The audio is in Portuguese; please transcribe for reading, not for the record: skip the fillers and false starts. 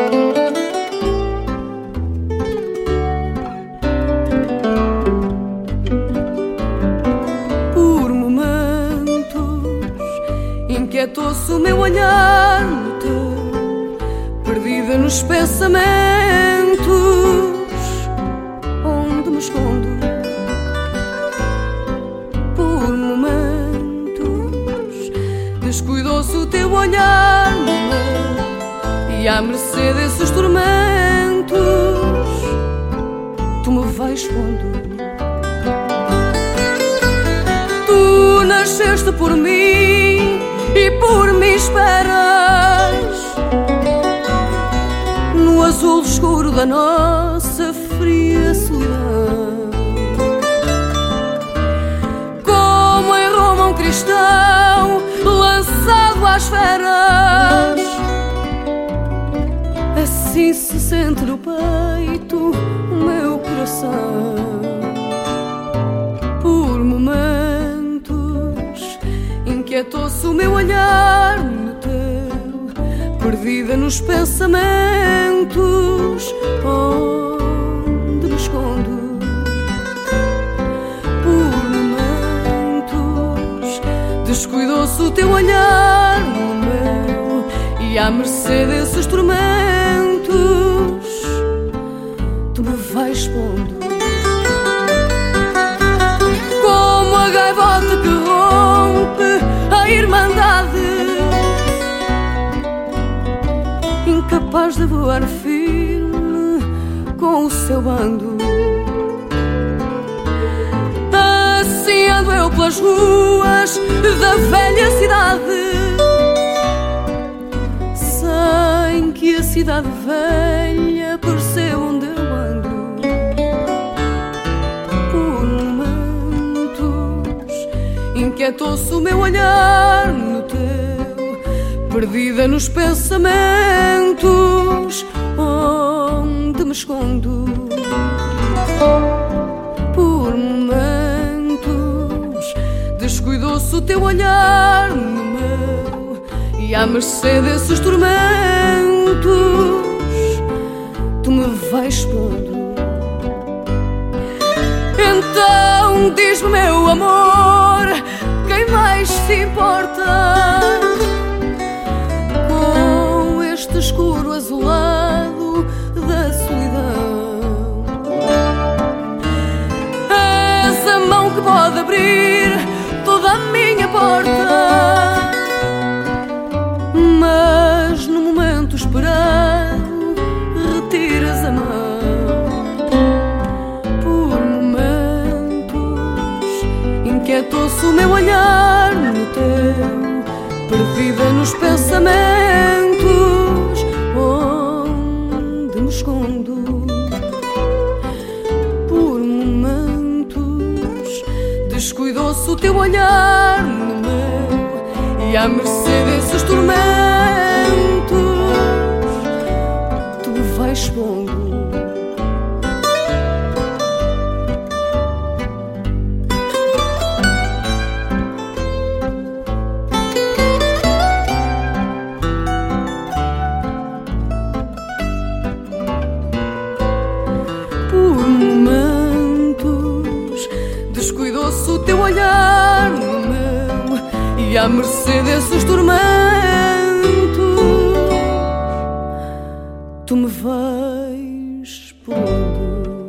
Inquietou-se o meu olhar no teu, perdida nos pensamentos, onde me escondo. Por momentos descuidou-se o teu olhar no meu, e à mercê desses tormentos tu me vais pondo. Tu nasceste por mim e por mim esperas no azul escuro da nossa fria solidão. Como em Roma um cristão lançado às feras, assim se sente no peito o meu coração. Por momentos inquietou-se o meu olhar no teu, perdida nos pensamentos, onde me escondo. Por momentos descuidou-se o teu olhar no meu, e à mercê desses tormentos tu me vais pondo. Como a gaivota que rompe a irmandade, incapaz de voar firme com o seu bando, assim ando eu pelas ruas da velha cidade, sem que a cidade velha perceba onde eu ando. Por momentos inquietou-se o meu olhar no teu, perdida nos pensamentos, onde me escondo. Por momentos descuidou-se o teu olhar no meu, e à mercê desses tormentos tu me vais pondo. Então diz-me, meu amor, quem mais se importa com este escuro azulado da solidão? És a mão que pode abrir toda a minha porta, mas no momento esperado retiras a mão. Por momentos inquietou-se o meu olhar no teu, perdida nos pensamentos, onde me escondo. Por momentos descuidou-se o teu olhar no meu, e à mercê desses tormentos tu me vais pondo. Por momentos descuidou-se o teu olhar no meu, e à mercê desses tormentos tu me vais pondo.